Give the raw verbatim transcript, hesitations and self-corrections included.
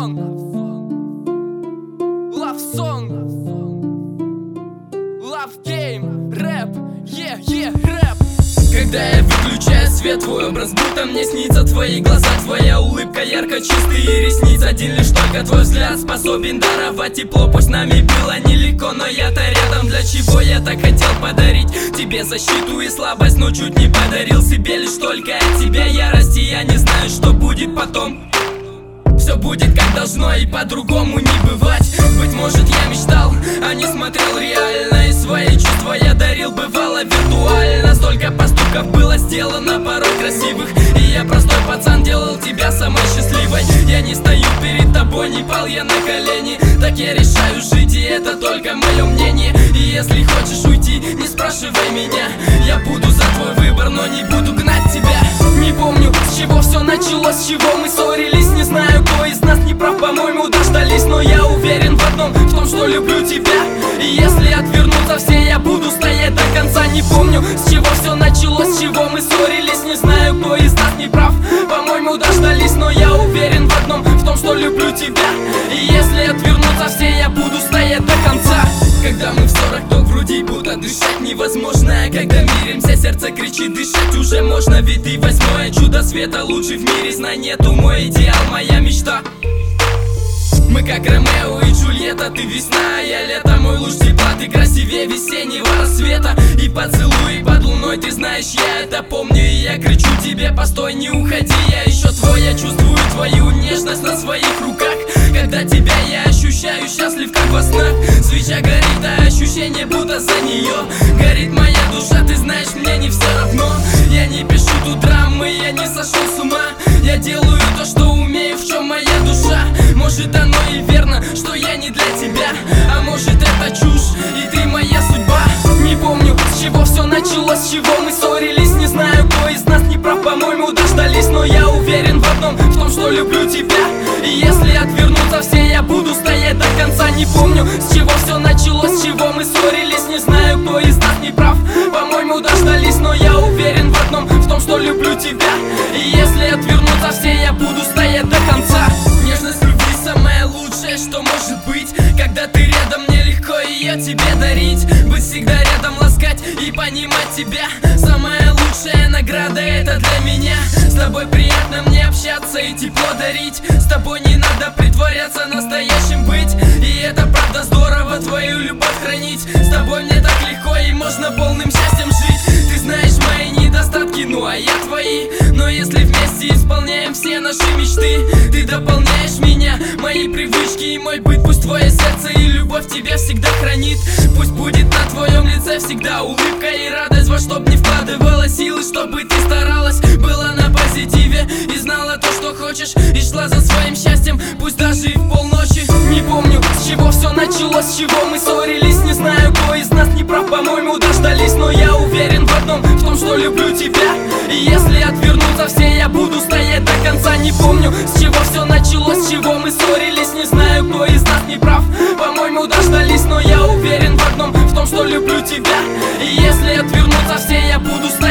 song, love song, love game, рэп, yeah, yeah, рэп. Когда я выключаю свет, твой образ будто мне снится. Твои глаза, твоя улыбка, ярко чистые ресницы. Один лишь только твой взгляд способен даровать тепло. Пусть нами было нелегко, но я-то рядом. Для чего я так хотел подарить тебе защиту и слабость, но чуть не подарил себе лишь только от тебя ярость. И я не знаю, что будет потом. Все будет как должно и по-другому не бывать. Быть может, я мечтал, а не смотрел реально. И свои чувства я дарил, бывало виртуально. Столько поступков было сделано, порой красивых. И я простой пацан делал тебя самой счастливой. Я не стою перед тобой, не пал я на колени. Так я решаю жить, и это только мое мнение. И если хочешь уйти, не спрашивай меня. Я буду за твой выбор, но не буду гнать тебя. Не помню, с чего все началось, с чего мы ссорились. Не знаю, кто из нас не прав, по-моему, дождались. Но я уверен в одном, в том, что люблю тебя. И если отвернуться все, я буду стоять до конца. Не помню, с чего все началось, с чего мы ссорились. Не знаю, кто из нас не прав, по-моему, дождались. Но я уверен в одном, в том, что люблю тебя. И если отвернуться все, я буду стоять до конца. Когда мы в ссорах, то вроде будто дышать невозможно. А когда миримся, сердце кричит, дышать уже можно. Ведь ты восьмое чудо света, лучший в мире. Знай, нету мой идеал, моя мечта. Мы как Ромео и Джульетта, ты весна, а я лето. Мой луч тепла, ты красивее весеннего рассвета. И поцелуй под луной, ты знаешь, я это помню. И я кричу тебе, постой, не уходи, я еще твой. Я чувствую твою нежность на своих руках. Когда тебя я ощущаю, счастлив как во снах. Свеча горит, а ощущение будто за нее горит моя душа, ты знаешь, мне не все равно. Я не пишу тут драмы, я не сошел с ума. Я делаю то, что умею, в чем моя душа. Может, оно и верно, что я не для тебя, а может, это чушь, и ты моя судьба. Не помню, с чего все началось, с чего мы ссорились. Не знаю, кто из нас не прав, по-моему, дождались. Но я уверен в одном, в том, что люблю тебя. И если отвернуться все, я буду стоять до конца. Не помню, с чего все началось, с чего мы ссорились. Не знаю, кто из нас не прав, по-моему, дождались. Но я уверен в одном, в том, что люблю тебя. И если отвернуться все, я буду стоять до конца. Нежность любви самое лучшее, что может быть. Когда ты рядом, мне легко ее тебе дарить. Быть всегда рядом, ласкать и понимать тебя. Самая лучшая награда это для меня. С тобой приятно мне общаться и тепло дарить. С тобой не надо притворяться, настоящим быть. И это правда здорово, твою любовь хранить. С тобой мне так легко и можно полным счастьем жить. Ты знаешь мои недостатки, ну а я твои. Но если вместе исполняем все наши мечты, ты дополняешь меня, мои привычки и мой быт. Пусть твое сердце и любовь тебя всегда хранит. Пусть будет на твоем лице всегда улыбка и радость. Во что б не вкладывала силы, чтобы ты старалась, была на позитиве и знала то, что хочешь, и шла за своим счастьем, пусть даже и в полночи. Не помню, с чего все началось, с чего мы ссорились. Не знаю, кто из нас не прав, по-моему, дождались. Но я уверен в одном, в том, что люблю тебя. И если отвернуться все, я буду стоять до конца. Не помню, с чего все началось, с чего мы ссорились. Не знаю, кто из нас не прав, по-моему, дождались. Но я уверен в одном, в том, что люблю тебя. И если отвернуться все, я буду стоять